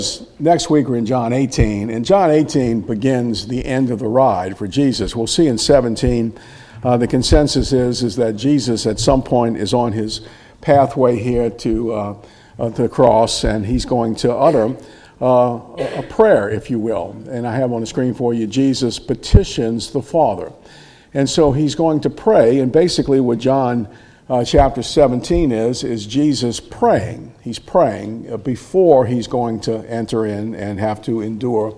Next week we're in John 18, and John 18 begins the end of the ride for Jesus. We'll see in 17, the consensus is that Jesus at some point is on his pathway here to the cross, and he's going to utter a prayer, if you will. And I have on the screen for you, Jesus petitions the Father. And so he's going to pray, and basically what John chapter 17 is Jesus praying. He's praying before he's going to enter in and have to endure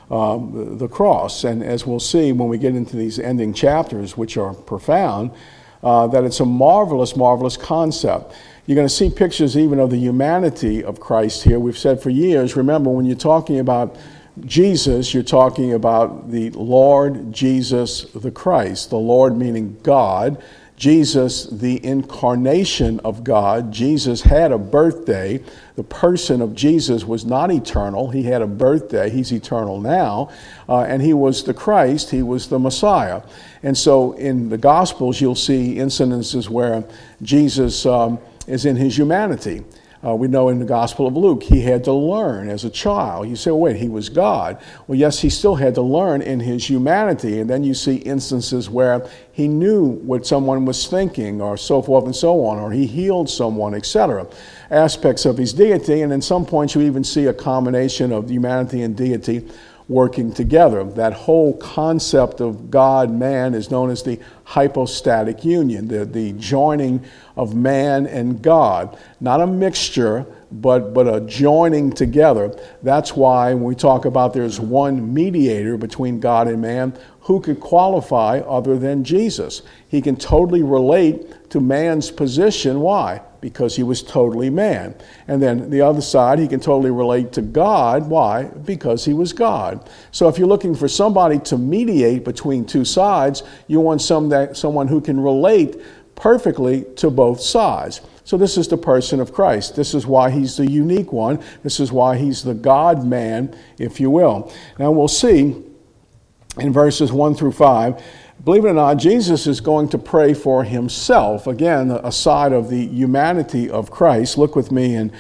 the cross. And as we'll see when we get into these ending chapters, which are profound, that it's a marvelous, marvelous concept. You're going to see pictures even of the humanity of Christ here. We've said for years, remember, when you're talking about Jesus, you're talking about the Lord Jesus the Christ, the Lord meaning God, Jesus, the incarnation of God. Jesus had a birthday. The person of Jesus was not eternal. He had a birthday. He's eternal now. And he was the Christ. He was the Messiah. And so in the Gospels, you'll see incidences where Jesus is in his humanity. We know in the Gospel of Luke, he had to learn as a child. You say, well, wait, he was God. Well, yes, he still had to learn in his humanity. And then you see instances where he knew what someone was thinking or so forth and so on, or he healed someone, etc. Aspects of his deity. And in some points, you even see a combination of humanity and deity working together. That whole concept of God-man is known as the hypostatic union, the joining of man and God. Not a mixture, but a joining together. That's why when we talk about there's one mediator between God and man, who could qualify other than Jesus? He can totally relate to man's position. Why? Because he was totally man. And then the other side, he can totally relate to God. Why? Because he was God. So if you're looking for somebody to mediate between two sides, you want someone who can relate perfectly to both sides. So this is the person of Christ. This is why he's the unique one. This is why he's the God-man, if you will. Now we'll see in verses 1 through 5, believe it or not, Jesus is going to pray for himself. Again, a side of the humanity of Christ. Look with me in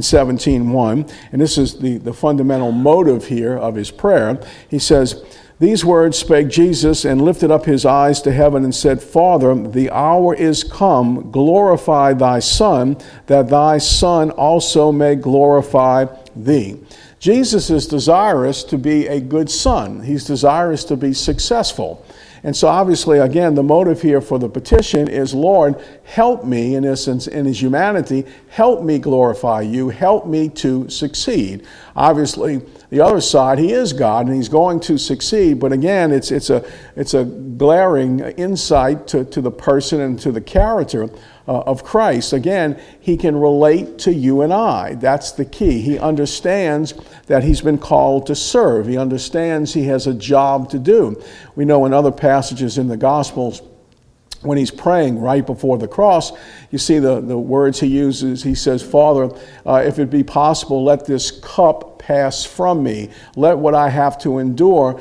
17:1. And this is the fundamental motive here of his prayer. He says, "These words spake Jesus, and lifted up his eyes to heaven, and said, Father, the hour is come. Glorify thy Son, that thy Son also may glorify thee." Jesus is desirous to be a good son. He's desirous to be successful. And so obviously, again, the motive here for the petition is, Lord, help me, in essence, in his humanity, help me glorify you, help me to succeed. Obviously, the other side, he is God, and he's going to succeed. But again, it's a glaring insight to the person and to the character of Christ. Again, he can relate to you and I. That's the key. He understands that he's been called to serve. He understands he has a job to do. We know in other passages in the Gospels, when he's praying right before the cross, you see the words he uses. He says, Father, if it be possible, let this cup pass from me. Let what I have to endure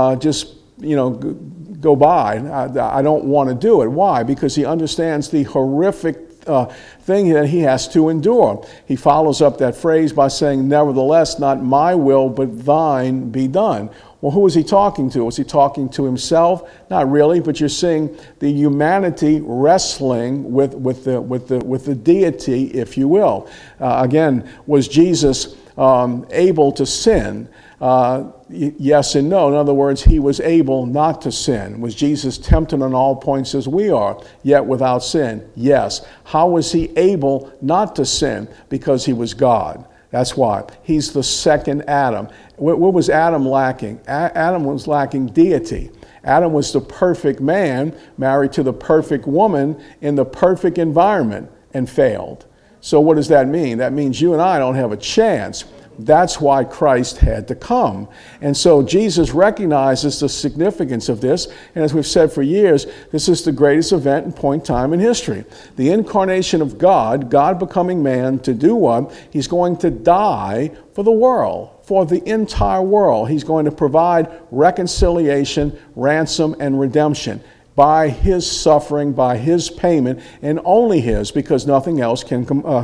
go by. I don't want to do it. Why? Because he understands the horrific thing that he has to endure. He follows up that phrase by saying, nevertheless, not my will, but thine be done. Well, who was he talking to? Was he talking to himself? Not really, but you're seeing the humanity wrestling with the deity, if you will. Again, was Jesus able to sin? Yes and no. In other words, he was able not to sin. Was Jesus tempted on all points as we are, yet without sin? Yes. How was he able not to sin? Because he was God. That's why. He's the second Adam. What was Adam lacking? Adam was lacking deity. Adam was the perfect man married to the perfect woman in the perfect environment and failed. So what does that mean? That means you and I don't have a chance. That's why Christ had to come. And so Jesus recognizes the significance of this. And as we've said for years, this is the greatest event in point time in history. The incarnation of God, God becoming man to do what? He's going to die for the world, for the entire world. He's going to provide reconciliation, ransom, and redemption. by his suffering, by his payment, and only his, because nothing else can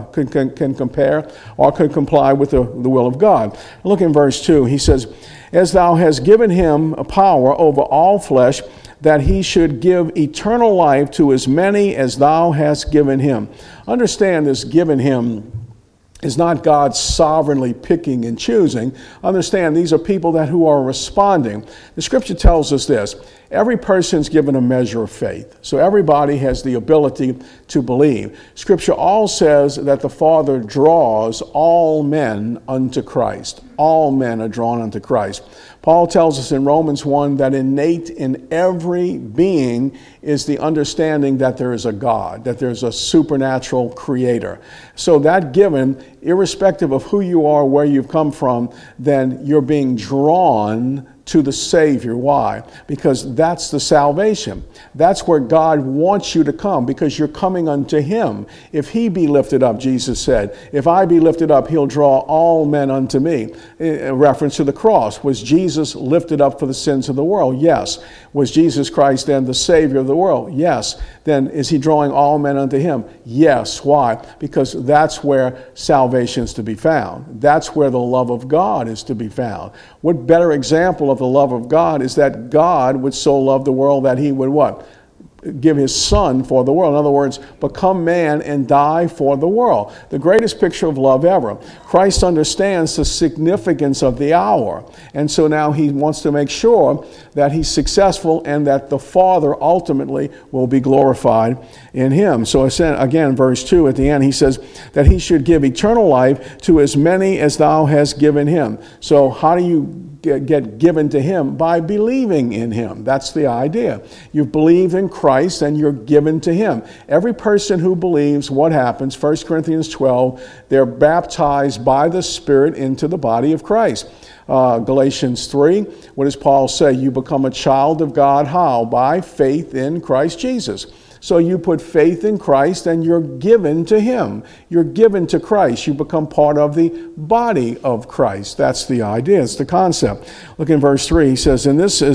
compare or could comply with the will of God. Look in verse 2. He says, as thou hast given him a power over all flesh, that he should give eternal life to as many as thou hast given him. Understand this given him is not God sovereignly picking and choosing. Understand, these are people who are responding. The scripture tells us this. Every person's given a measure of faith. So everybody has the ability to believe. Scripture all says that the Father draws all men unto Christ. All men are drawn unto Christ. Paul tells us in Romans 1 that innate in every being is the understanding that there is a God, that there's a supernatural creator. So that given, irrespective of who you are, where you've come from, then you're being drawn to the Savior. Why? Because that's the salvation. That's where God wants you to come, because you're coming unto him. If he be lifted up, Jesus said, if I be lifted up, he'll draw all men unto me. A reference to the cross. Was Jesus lifted up for the sins of the world? Yes. Was Jesus Christ then the Savior of the world? Yes. Then is he drawing all men unto him? Yes. Why? Because that's where salvation is to be found. That's where the love of God is to be found. What better example of the love of God is that God would so love the world that he would what? Give his son for the world. In other words, become man and die for the world. The greatest picture of love ever. Christ understands the significance of the hour. And so now he wants to make sure that he's successful and that the Father ultimately will be glorified in him. So again, verse 2 at the end, he says that he should give eternal life to as many as thou hast given him. So how do you get given to him? By believing in him. That's the idea. You've believed in Christ and you're given to him. Every person who believes, what happens? 1 Corinthians 12, they're baptized by the Spirit into the body of Christ. Galatians 3, what does Paul say? You become a child of God. How? By faith in Christ Jesus. So you put faith in Christ and you're given to him. You're given to Christ. You become part of the body of Christ. That's the idea. It's the concept. Look in verse 3. He says, and this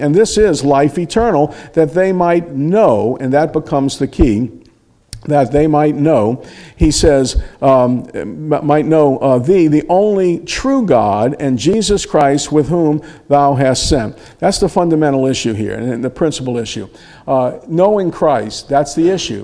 is life eternal, that they might know, and that becomes the key, that they might know, he says, might know thee, the only true God, and Jesus Christ, with whom thou hast sent. That's the fundamental issue here, and the principal issue. Knowing Christ, that's the issue.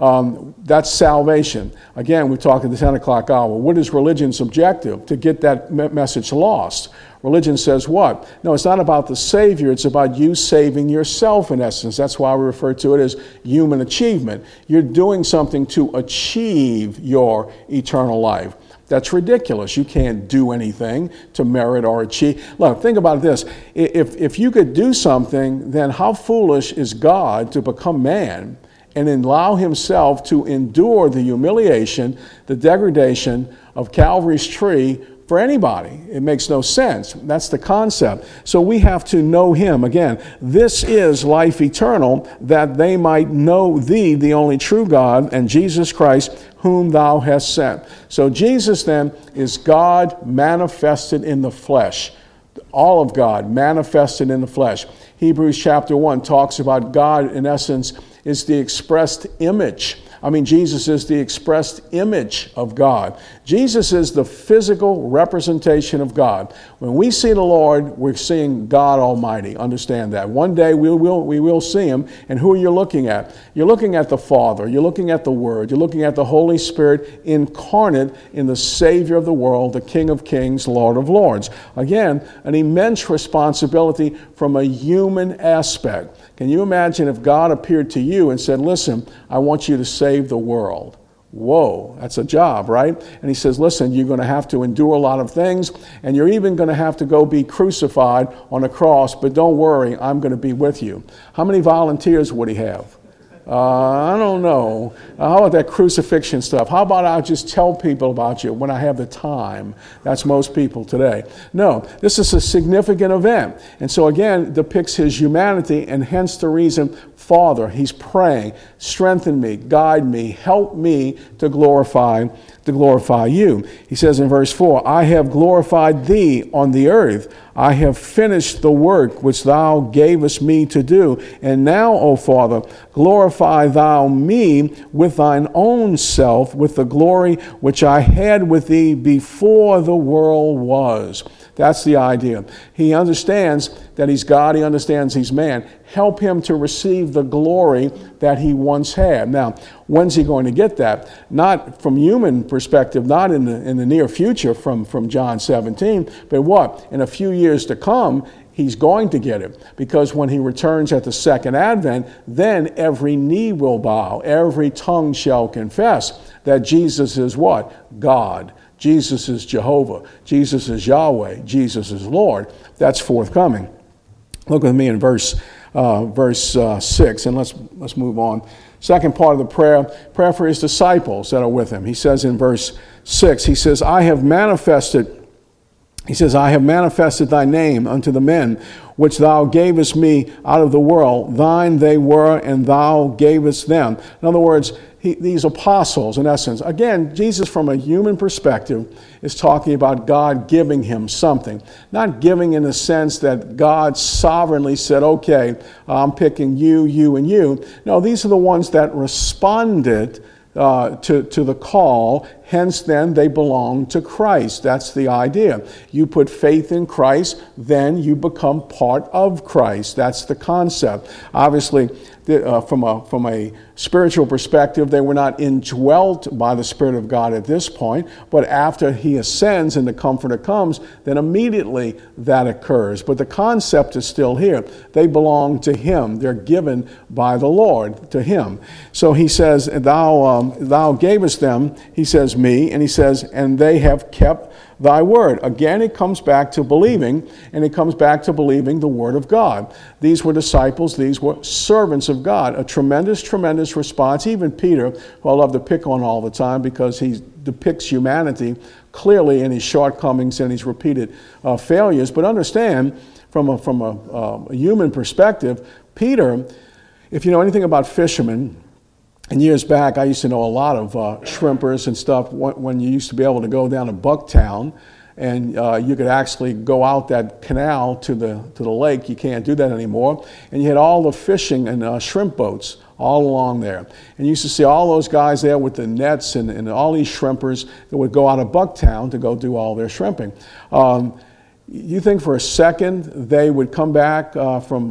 That's salvation. Again, we talk at the 10 o'clock hour. What is religion's objective? To get that message lost. Religion says what? No, it's not about the Savior. It's about you saving yourself, in essence. That's why we refer to it as human achievement. You're doing something to achieve your eternal life. That's ridiculous. You can't do anything to merit or achieve. Look, think about this. If you could do something, then how foolish is God to become man and allow himself to endure the humiliation, the degradation of Calvary's tree for anybody? It makes no sense. That's the concept. So we have to know him. Again, this is life eternal, that they might know thee, the only true God, and Jesus Christ, whom thou hast sent. So Jesus then is God manifested in the flesh. All of God manifested in the flesh. Hebrews chapter 1 talks about God, in essence, is the expressed image. Jesus is the expressed image of God. Jesus is the physical representation of God. When we see the Lord, we're seeing God Almighty. Understand that. One day we will see him. And who are you looking at? You're looking at the Father. You're looking at the Word. You're looking at the Holy Spirit incarnate in the Savior of the world, the King of Kings, Lord of Lords. Again, an immense responsibility from a human aspect. Can you imagine if God appeared to you and said, listen, I want you to save the world? Whoa, that's a job, right? And he says, listen, you're going to have to endure a lot of things, and you're even going to have to go be crucified on a cross, but don't worry, I'm going to be with you. How many volunteers would he have? I don't know. How about that crucifixion stuff? How about I just tell people about you when I have the time? That's most people today. No, this is a significant event. And so again, depicts his humanity, and hence the reason, Father, he's praying, strengthen me, guide me, help me to glorify to glorify you. He says in verse 4, I have glorified thee on the earth. I have finished the work which thou gavest me to do. And now, O Father, glorify thou me with thine own self, with the glory which I had with thee before the world was. That's the idea. He understands that he's God. He understands he's man. Help him to receive the glory that he once had. Now, when's he going to get that? Not from human perspective, not in the near future from John 17, but what? In a few years to come, he's going to get it. Because when he returns at the second advent, then every knee will bow, every tongue shall confess that Jesus is what? God. Jesus is Jehovah. Jesus is Yahweh. Jesus is Lord. That's forthcoming. Look with me in verse 6, and let's move on. Second part of the prayer for his disciples that are with him. He says in verse 6, he says, I have manifested thy name unto the men which thou gavest me out of the world. Thine they were, and thou gavest them. In other words, these apostles, in essence, again, Jesus from a human perspective is talking about God giving him something. Not giving in the sense that God sovereignly said, okay, I'm picking you, you, and you. No, these are the ones that responded to the call. Hence, then, they belong to Christ. That's the idea. You put faith in Christ, then you become part of Christ. That's the concept. Obviously, from a spiritual perspective, they were not indwelt by the Spirit of God at this point, but after he ascends and the Comforter comes, then immediately that occurs. But the concept is still here. They belong to him. They're given by the Lord to him. So he says, thou gavest them, he says, me, and he says, and they have kept thy word. Again, it comes back to believing, and it comes back to believing the word of God. These were disciples. These were servants of God. A tremendous, tremendous response. Even Peter, who I love to pick on all the time because he depicts humanity clearly in his shortcomings and his repeated failures. But understand, from a human perspective, Peter, if you know anything about fishermen, and years back, I used to know a lot of shrimpers and stuff when you used to be able to go down to Bucktown and you could actually go out that canal to the lake. You can't do that anymore. And you had all the fishing and shrimp boats all along there. And you used to see all those guys there with the nets and all these shrimpers that would go out of Bucktown to go do all their shrimping. You think for a second they would come back from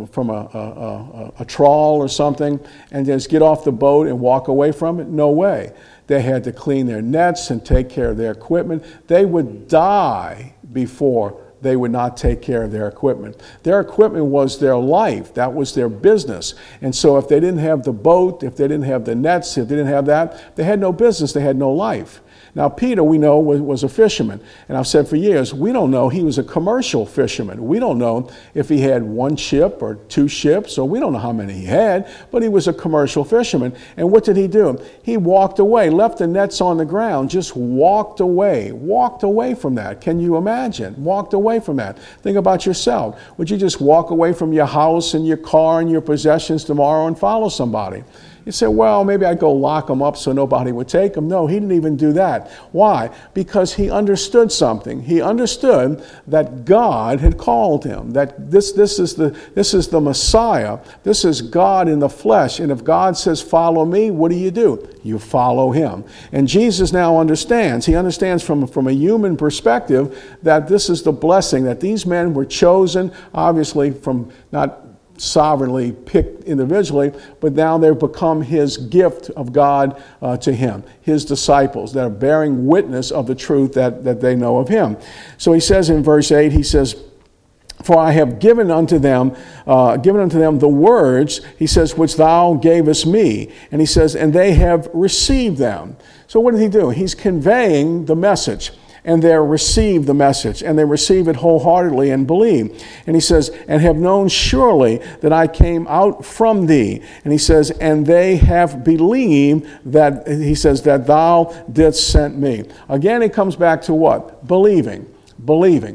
a trawl or something and just get off the boat and walk away from it? No way. They had to clean their nets and take care of their equipment. They would die before they would not take care of their equipment. Their equipment was their life. That was their business. And so if they didn't have the boat, if they didn't have the nets, if they didn't have that, they had no business. They had no life. Now, Peter, we know, was a fisherman. And I've said for years, we don't know. He was a commercial fisherman. We don't know if he had one ship or two ships, or we don't know how many he had, but he was a commercial fisherman. And what did he do? He walked away, left the nets on the ground, just walked away from that. Can you imagine? Walked away from that. Think about yourself. Would you just walk away from your house and your car and your possessions tomorrow and follow somebody? You say, well, maybe I'd go lock them up so nobody would take them. No, he didn't even do that. Why? Because he understood something. He understood that God had called him, that this is the Messiah. This is God in the flesh. And if God says, follow me, what do? You follow him. And Jesus now understands. He understands from a human perspective that this is the blessing, that these men were chosen, obviously from not sovereignly picked individually, but now they've become his gift of God to him, his disciples that are bearing witness of the truth that they know of him. So he says in verse 8, he says, for I have given unto them the words, he says, which thou gavest me. And he says, and they have received them. So what did he do? He's conveying the message. And they receive the message, and they receive it wholeheartedly and believe. And he says, and have known surely that I came out from thee. And he says, and they have believed that, he says, that thou didst send me. Again, it comes back to what? Believing.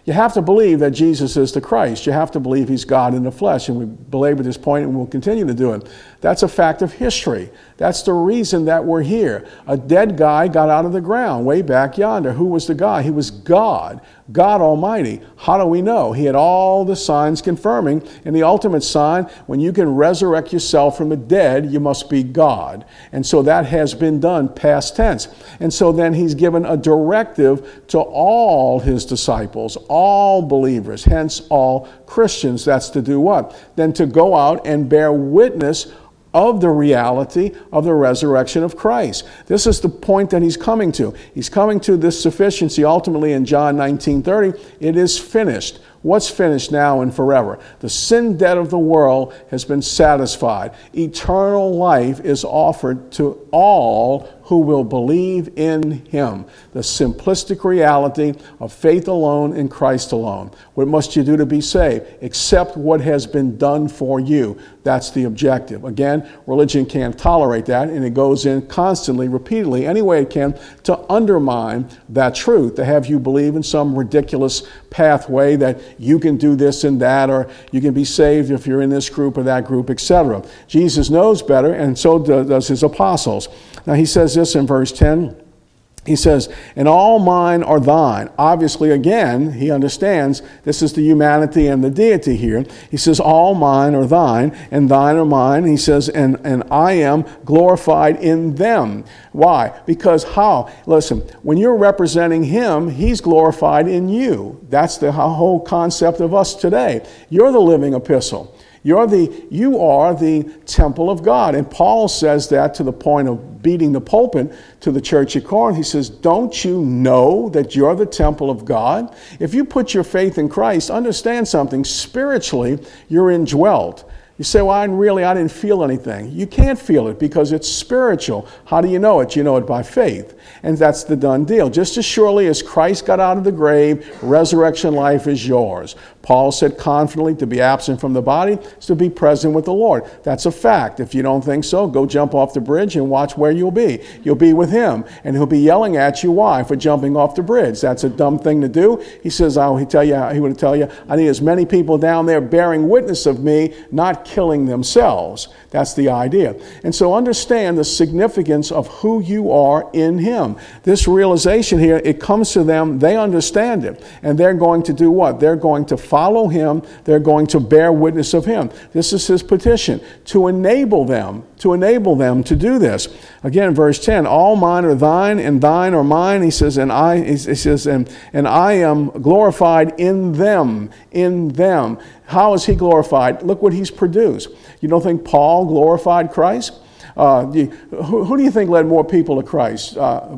You have to believe that Jesus is the Christ. You have to believe he's God in the flesh. And we belabor this point and we'll continue to do it. That's a fact of history. That's the reason that we're here. A dead guy got out of the ground way back yonder. Who was the guy? He was God, God Almighty. How do we know? He had all the signs confirming. And the ultimate sign, when you can resurrect yourself from the dead, you must be God. And so that has been done past tense. And so then he's given a directive to all his disciples, all believers, hence all Christians. That's to do what? Then to go out and bear witness of the reality of the resurrection of Christ. This is the point that he's coming to. He's coming to this sufficiency ultimately in John 19:30. It is finished. What's finished now and forever? The sin debt of the world has been satisfied. Eternal life is offered to all who will believe in him. The simplistic reality of faith alone in Christ alone. What must you do to be saved? Accept what has been done for you. That's the objective. Again, religion can't tolerate that, and it goes in constantly, repeatedly, any way it can, to undermine that truth, to have you believe in some ridiculous pathway that you can do this and that, or you can be saved if you're in this group or that group, etc. Jesus knows better, and so does his apostles. Now he says this in verse 10. He says, and all mine are thine. Obviously, again, he understands this is the humanity and the deity here. He says, all mine are thine, and thine are mine. He says, and I am glorified in them. Why? Because how? Listen, when you're representing him, he's glorified in you. That's the whole concept of us today. You're the living epistle. You are the temple of God. And Paul says that to the point of beating the pulpit to the church at Corinth. He says, don't you know that you're the temple of God? If you put your faith in Christ, understand something. Spiritually, you're indwelt. You say, well, I didn't feel anything. You can't feel it because it's spiritual. How do you know it? You know it by faith. And that's the done deal. Just as surely as Christ got out of the grave, resurrection life is yours. Paul said confidently, to be absent from the body is to be present with the Lord. That's a fact. If you don't think so, go jump off the bridge and watch where you'll be. You'll be with him, and he'll be yelling at you. Why? For jumping off the bridge. That's a dumb thing to do. He says, he would tell you, I need as many people down there bearing witness of me, not killing themselves. That's the idea. And so understand the significance of who you are in him. This realization here, it comes to them, they understand it. And they're going to do what? They're going to follow him. They're going to bear witness of him. This is his petition, to enable them to do this. Again, verse 10, all mine are thine, and thine are mine. He says, and I am glorified in them. In them. How is he glorified? Look what he's produced. You don't think Paul glorified Christ? Who do you think led more people to Christ?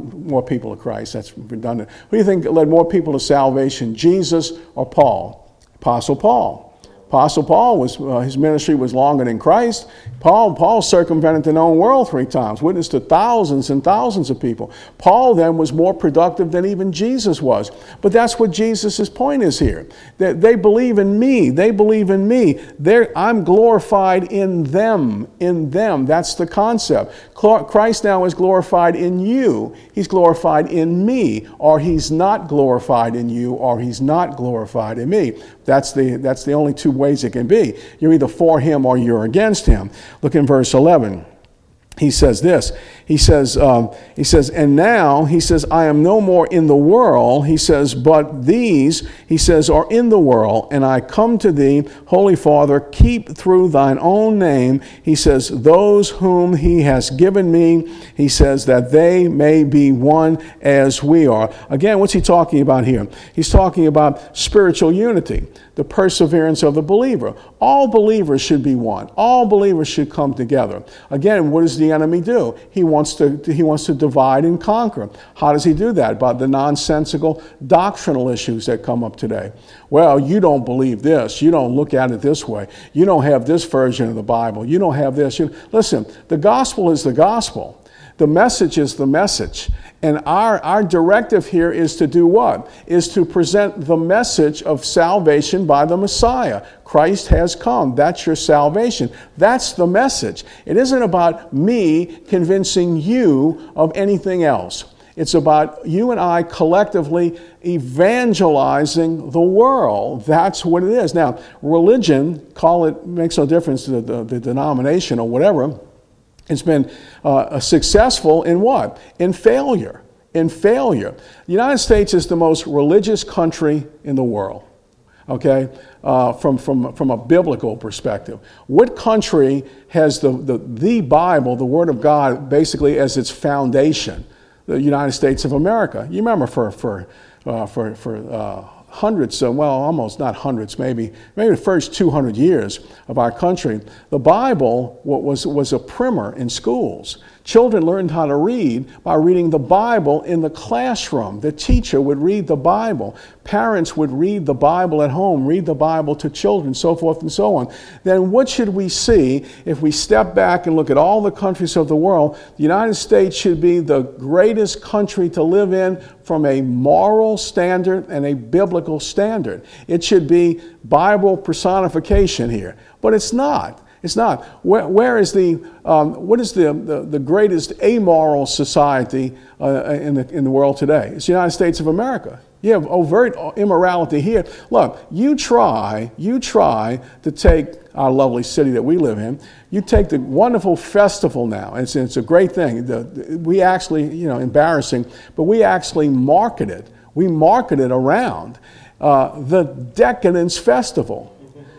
That's redundant. Who do you think led more people to salvation, Jesus or Paul? Apostle Paul. Apostle Paul was his ministry was longer than Christ. Paul circumvented the known world 3 times, witnessed to thousands and thousands of people. Paul then was more productive than even Jesus was. But that's what Jesus' point is here. They believe in me. They believe in me. I'm glorified in them. In them. That's the concept. Christ now is glorified in you. He's glorified in me. Or he's not glorified in you, or he's not glorified in me. That's the only 2 ways it can be. You're either for him or you're against him. Look in verse 11. He says this. He says, and now, he says, I am no more in the world. He says, but these, he says, are in the world, and I come to thee, Holy Father, keep through thine own name, he says, those whom he has given me, he says, that they may be one as we are. Again, what's he talking about here? He's talking about spiritual unity, the perseverance of the believer. All believers should be one. All believers should come together. Again, what does the enemy do? He wants to divide and conquer. How does he do that? By the nonsensical doctrinal issues that come up today. Well, you don't believe this. You don't look at it this way. You don't have this version of the Bible. You don't have this. Listen, the gospel is the gospel. The message is the message. And our directive here is to do what? Is to present the message of salvation by the Messiah. Christ has come. That's your salvation. That's the message. It isn't about me convincing you of anything else. It's about you and I collectively evangelizing the world. That's what it is. Now, religion, call it, makes no difference to the denomination or whatever. It's been successful in what? In failure. In failure. The United States is the most religious country in the world. Okay, from a biblical perspective. What country has the Bible, the Word of God, basically as its foundation? The United States of America. You remember for hundreds, well, almost not hundreds, maybe the first 200 years of our country, the Bible was a primer in schools. Children learned how to read by reading the Bible in the classroom. The teacher would read the Bible. Parents would read the Bible at home, read the Bible to children, so forth and so on. Then what should we see if we step back and look at all the countries of the world? The United States should be the greatest country to live in from a moral standard and a biblical standard. It should be Bible personification here, but it's not. It's not. What is the greatest amoral society in the world today? It's the United States of America. You have overt immorality here. Look, you try to take our lovely city that we live in. You take the wonderful festival now. It's a great thing. We actually, embarrassing, but we actually market it. We market it around the Decadence Festival.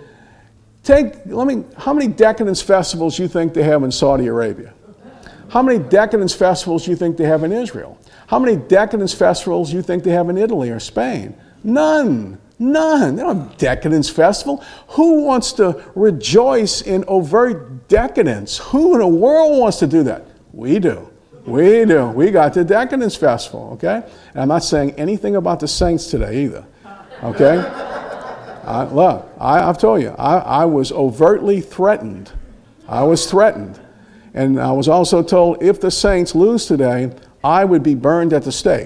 How many Decadence festivals you think they have in Saudi Arabia? How many Decadence festivals you think they have in Israel? How many Decadence festivals you think they have in Italy or Spain? None. They don't have Decadence festival. Who wants to rejoice in overt decadence? Who in the world wants to do that? We do. We do. We got the Decadence festival, okay? And I'm not saying anything about the saints today either, okay? Look, I've told you, I was overtly threatened. I was threatened. And I was also told if the saints lose today, I would be burned at the stake.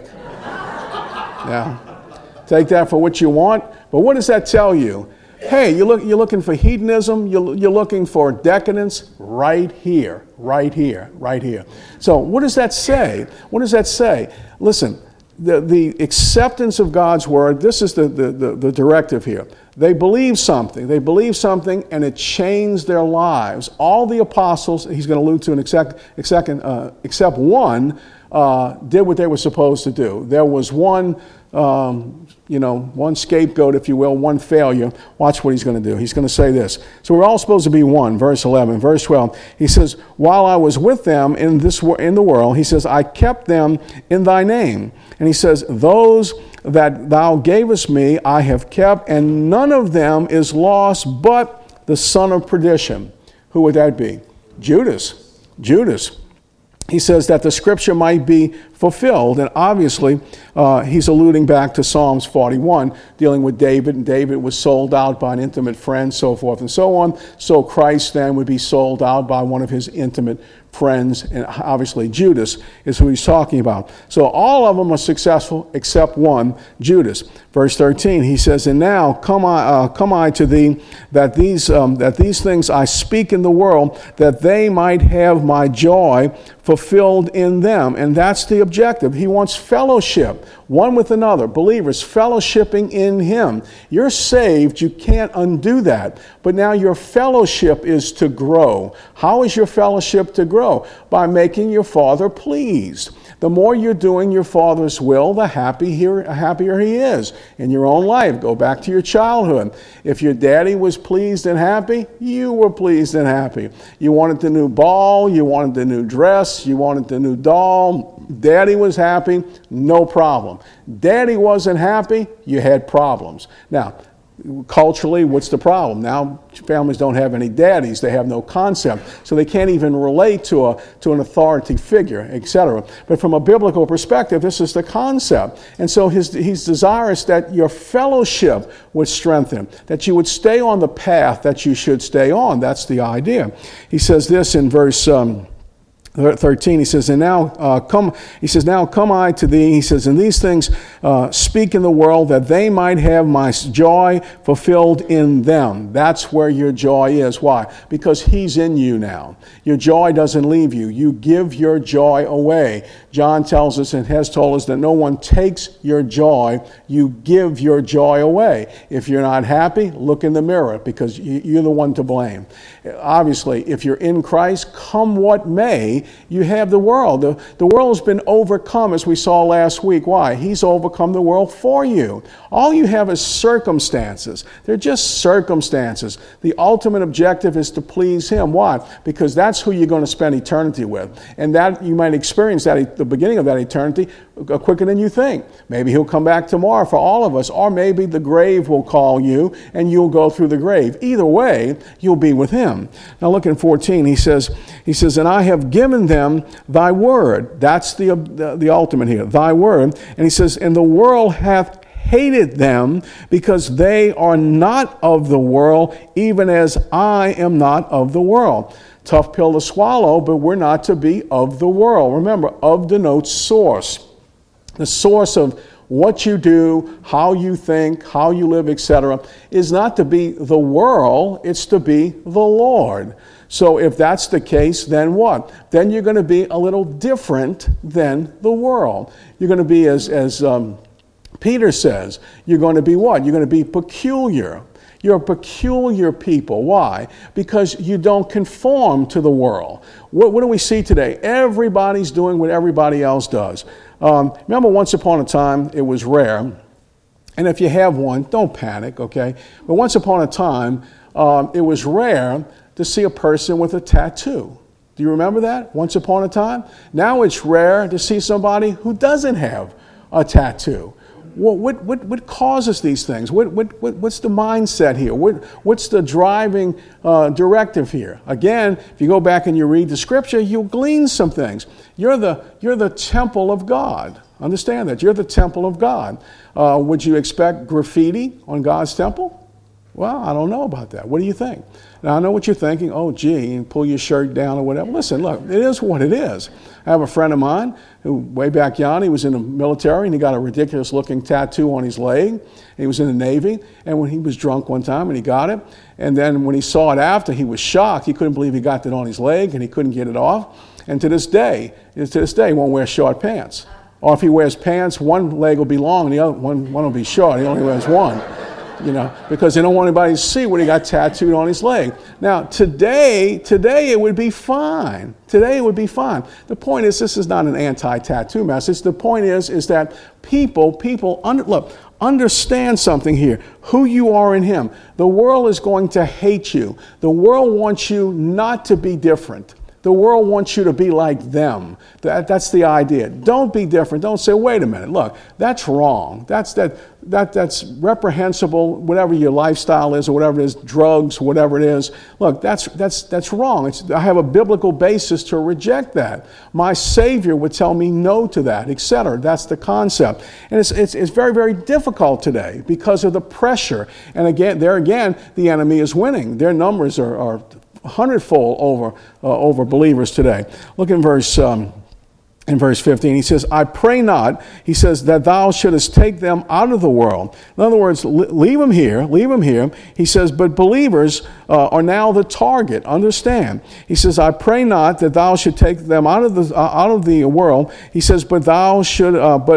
Yeah. Take that for what you want. But what does that tell you? Hey, you're looking for hedonism, you're looking for decadence right here, right here, right here. So what does that say? What does that say? Listen, the acceptance of God's word, this is the directive here. They believe something, and it changed their lives. All the apostles, he's going to allude to in except one, did what they were supposed to do. There was one scapegoat, if you will, one failure. Watch what he's going to do. He's going to say this. So we're all supposed to be one, verse 11. Verse 12, he says, while I was with them in the world, he says, I kept them in thy name. And he says, those that thou gavest me I have kept, and none of them is lost but the son of perdition. Who would that be? Judas. He says that the scripture might be fulfilled, and obviously he's alluding back to Psalms 41, dealing with David, and David was sold out by an intimate friend, so forth and so on. So Christ then would be sold out by one of his intimate friends, and obviously Judas is who he's talking about. So all of them are successful except one, Judas. Verse 13, he says, and now come I to thee, that these things I speak in the world, that they might have my joy fulfilled in them. And that's the objective. He wants fellowship, one with another, believers fellowshipping in him. You're saved, you can't undo that. But now your fellowship is to grow. How is your fellowship to grow? By making your Father pleased. The more you're doing your Father's will, the happier he is in your own life. Go back to your childhood. If your daddy was pleased and happy, you were pleased and happy. You wanted the new ball, you wanted the new dress, you wanted the new doll. Daddy was happy, no problem. Daddy wasn't happy, you had problems. Now, culturally, what's the problem? Now, families don't have any daddies. They have no concept. So they can't even relate to an authority figure, etc. But from a biblical perspective, this is the concept. And so he's desirous that your fellowship would strengthen, that you would stay on the path that you should stay on. That's the idea. He says this in verse 13, he says, and now now come I to thee, he says, and these things speak in the world, that they might have my joy fulfilled in them. That's where your joy is. Why? Because he's in you now. Your joy doesn't leave you. You give your joy away. John tells us and has told us that no one takes your joy. You give your joy away. If you're not happy, look in the mirror, because you're the one to blame. Obviously, if you're in Christ, come what may, you have the world. The world has been overcome, as we saw last week. Why? He's overcome the world for you. All you have is circumstances. They're just circumstances. The ultimate objective is to please him. Why? Because that's who you're going to spend eternity with. And that you might experience that at the beginning of that eternity quicker than you think. Maybe he'll come back tomorrow for all of us, or maybe the grave will call you and you'll go through the grave. Either way, you'll be with him. Now look in 14. He says, and I have given them thy word. That's the ultimate here, thy word. And he says, and the world hath hated them, because they are not of the world, even as I am not of the world. Tough pill to swallow, but we're not to be of the world. Remember, of denotes source. The source of what you do, how you think, how you live, etc., is not to be the world, it's to be the Lord. So if that's the case, then what? Then you're going to be a little different than the world. You're going to be, as Peter says, you're going to be what? You're going to be peculiar. You're a peculiar people. Why? Because you don't conform to the world. What do we see today? Everybody's doing what everybody else does. Remember, once upon a time, it was rare. And if you have one, don't panic, okay? But once upon a time, it was rare to see a person with a tattoo. Do you remember that? Once upon a time? Now it's rare to see somebody who doesn't have a tattoo. What causes these things? What's the mindset here? What's the driving directive here? Again, if you go back and you read the scripture, you'll glean some things. You're the temple of God. Understand that. You're the temple of God. Would you expect graffiti on God's temple? Well, I don't know about that. What do you think? Now, I know what you're thinking. Oh, gee, and pull your shirt down or whatever. Listen, look, it is what it is. I have a friend of mine who, way back yon, he was in the military and he got a ridiculous-looking tattoo on his leg. He was in the Navy, and when he was drunk one time and he got it, and then when he saw it after, he was shocked. He couldn't believe he got that on his leg and he couldn't get it off. And to this day, he won't wear short pants. Or if he wears pants, one leg will be long and the other one will be short. He only wears one. Because they don't want anybody to see what he got tattooed on his leg. Now, today it would be fine. Today it would be fine. The point is, this is not an anti-tattoo message. The point is that people understand something here. Who you are in him. The world is going to hate you. The world wants you not to be different. The world wants you to be like them. That's the idea. Don't be different. Don't say, wait a minute, look, that's wrong. That's reprehensible, whatever your lifestyle is or whatever it is, drugs, whatever it is. Look, that's wrong. I have a biblical basis to reject that. My Savior would tell me no to that, etc. That's the concept. And it's very, very difficult today because of the pressure. And again, the enemy is winning. Their numbers are hundredfold over believers today. Look in verse 15. He says, I pray not, he says, that thou shouldest take them out of the world. In other words, leave them here. He says, but believers are now the target. Understand. He says, I pray not that thou should take them out of the world. He says, but thou should,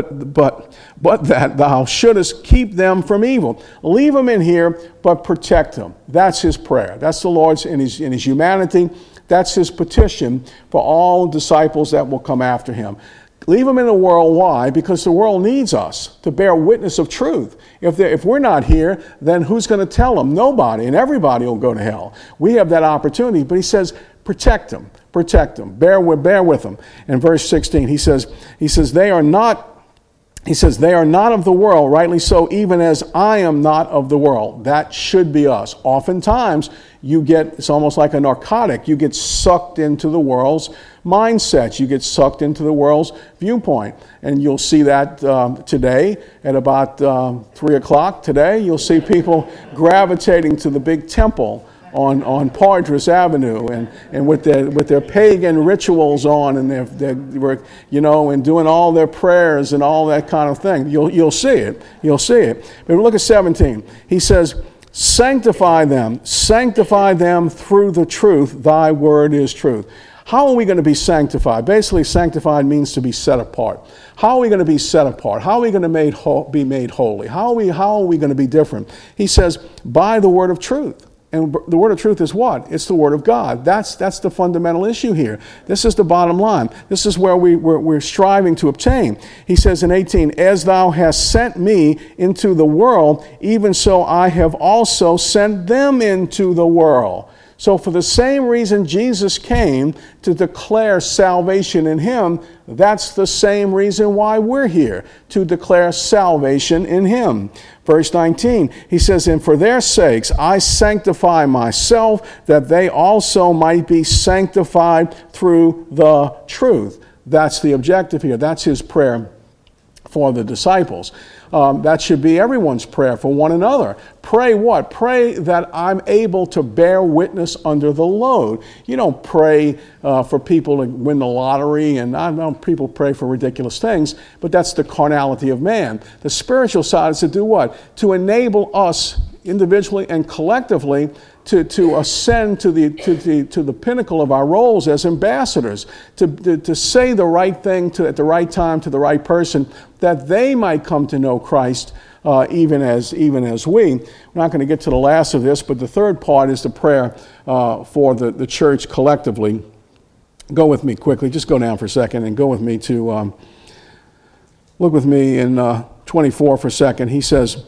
but that thou shouldest keep them from evil. Leave them in here, but protect them. That's his prayer. That's the Lord's in his humanity. That's his petition for all disciples that will come after him. Leave them in the world. Why? Because the world needs us to bear witness of truth. If we're not here, then who's going to tell them? Nobody, and everybody will go to hell. We have that opportunity, but he says, protect them, bear with them. In verse 16, he says, they are not of the world, rightly so, even as I am not of the world. That should be us. Oftentimes, it's almost like a narcotic. You get sucked into the world's mindsets. You get sucked into the world's viewpoint. And you'll see that today at about 3 o'clock today. You'll see people gravitating to the big temple on Poitras Avenue and with their pagan rituals on and they're and doing all their prayers and all that kind of thing. You'll see it. You'll see it. But look at 17. He says, sanctify them through the truth. Thy word is truth. How are we going to be sanctified? Basically, sanctified means to be set apart. How are we going to be set apart? How are we going to be made holy? How are we going to be different? He says, by the word of truth. And the word of truth is what? It's the word of God. That's the fundamental issue here. This is the bottom line. This is where we're striving to obtain. He says in 18, as thou hast sent me into the world, even so I have also sent them into the world. So for the same reason Jesus came to declare salvation in him, that's the same reason why we're here, to declare salvation in him. Verse 19, he says, and for their sakes I sanctify myself, that they also might be sanctified through the truth. That's the objective here. That's his prayer for the disciples. That should be everyone's prayer for one another. Pray what? Pray that I'm able to bear witness under the load. You don't pray for people to win the lottery, and I know people pray for ridiculous things, but that's the carnality of man. The spiritual side is to do what? To enable us individually and collectively to ascend to the pinnacle of our roles as ambassadors, to say the right thing at the right time to the right person, that they might come to know Christ even as we. We're not going to get to the last of this, but the third part is the prayer for the church collectively. Go with me quickly. Just go down for a second and go with me to, look with me in 24 for a second. He says,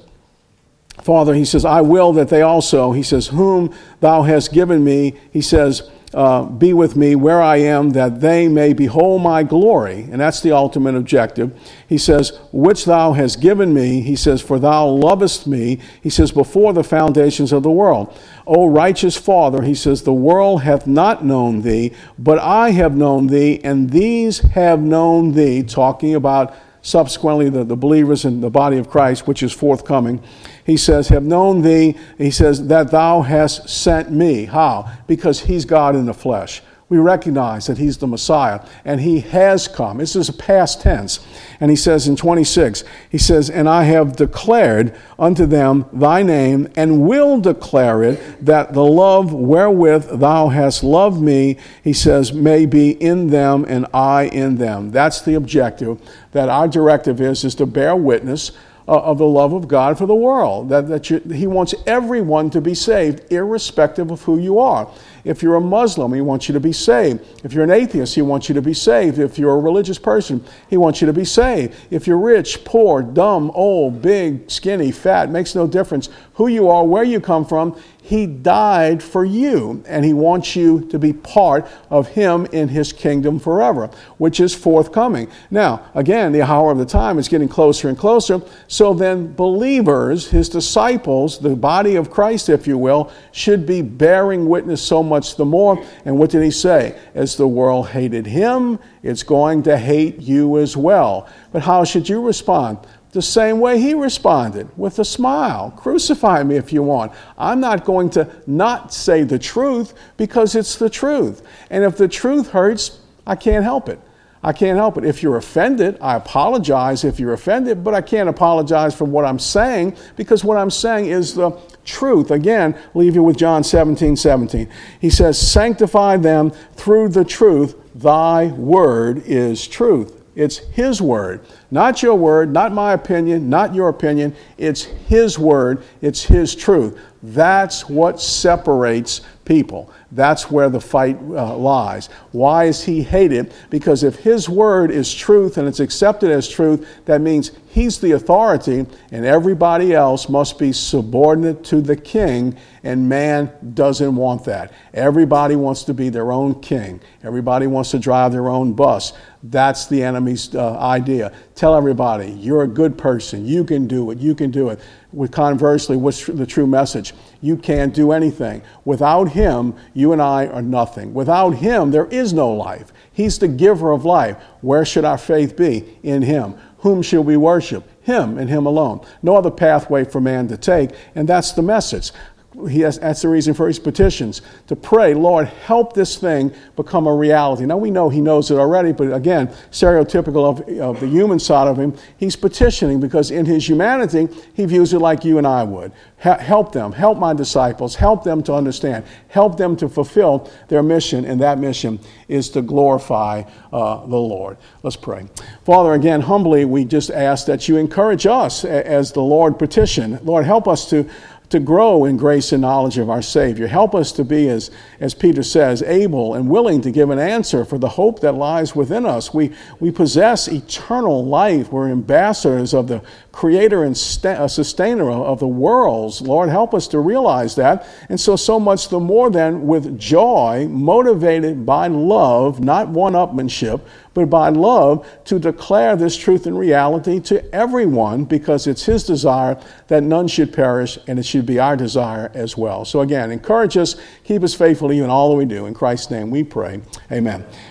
Father, he says, I will that they also, he says, whom thou hast given me, he says, be with me where I am, that they may behold my glory. And that's the ultimate objective. He says, which thou hast given me, he says, for thou lovest me, he says, before the foundations of the world. O righteous Father, he says, the world hath not known thee, but I have known thee, and these have known thee, talking about subsequently the believers in the body of Christ, which is forthcoming. He says, have known thee, he says, that thou hast sent me. How? Because he's God in the flesh. We recognize that he's the Messiah, and he has come. This is a past tense. And he says in 26, he says, and I have declared unto them thy name, and will declare it, that the love wherewith thou hast loved me, he says, may be in them, and I in them. That's the objective, that our directive is to bear witness of the love of God for the world. He wants everyone to be saved, irrespective of who you are. If you're a Muslim, he wants you to be saved. If you're an atheist, he wants you to be saved. If you're a religious person, he wants you to be saved. If you're rich, poor, dumb, old, big, skinny, fat, makes no difference who you are, where you come from. He died for you, and he wants you to be part of him in his kingdom forever, which is forthcoming. Now, again, the hour of the time is getting closer and closer, so then believers, his disciples, the body of Christ, if you will, should be bearing witness so much the more. And what did he say? As the world hated him, it's going to hate you as well. But how should you respond? The same way he responded, with a smile. Crucify me if you want. I'm not going to not say the truth, because it's the truth. And if the truth hurts, I can't help it. I can't help it. If you're offended, I apologize if you're offended, but I can't apologize for what I'm saying, because what I'm saying is the truth. Again, leave you with John 17:17. He says, sanctify them through the truth. Thy word is truth. It's his word, not your word, not my opinion, not your opinion. It's his word. It's his truth. That's what separates people. That's where the fight lies. Why is he hated? Because if his word is truth and it's accepted as truth, that means he's the authority, and everybody else must be subordinate to the king, and man doesn't want that. Everybody wants to be their own king. Everybody wants to drive their own bus. That's the enemy's idea. Tell everybody, you're a good person. You can do it. You can do it. Conversely, what's the true message? You can't do anything. Without him, you and I are nothing. Without him, there is no life. He's the giver of life. Where should our faith be? In him. Whom shall we worship? Him and him alone. No other pathway for man to take, and that's the message. That's the reason for his petitions, to pray, Lord, help this thing become a reality. Now, we know he knows it already, but again, stereotypical of the human side of him, he's petitioning because in his humanity, he views it like you and I would. Help them, help my disciples, help them to understand, help them to fulfill their mission, and that mission is to glorify the Lord. Let's pray. Father, again, humbly, we just ask that you encourage us as the Lord petition. Lord, help us to grow in grace and knowledge of our Savior. Help us to be, as Peter says, able and willing to give an answer for the hope that lies within us. We possess eternal life. We're ambassadors of the Creator and Sustainer of the worlds. Lord, help us to realize that. And so much the more then with joy, motivated by love, not one-upmanship, but by love, to declare this truth and reality to everyone, because it's his desire that none should perish, and it should be our desire as well. So again, encourage us, keep us faithful even all that we do. In Christ's name we pray. Amen.